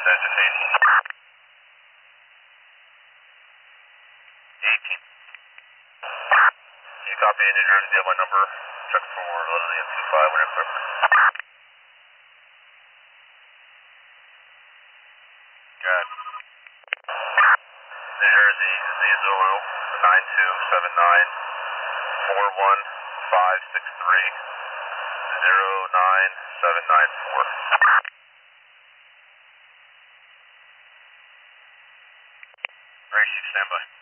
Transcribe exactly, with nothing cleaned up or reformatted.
Vegetation. eighteen. You copy in New Jersey, do you have my number? Check for Lillian two five when you're equipped. Good. New Jersey, Z Zulu, nine two seven nine four one five six three zero nine seven nine four. Race, stand by.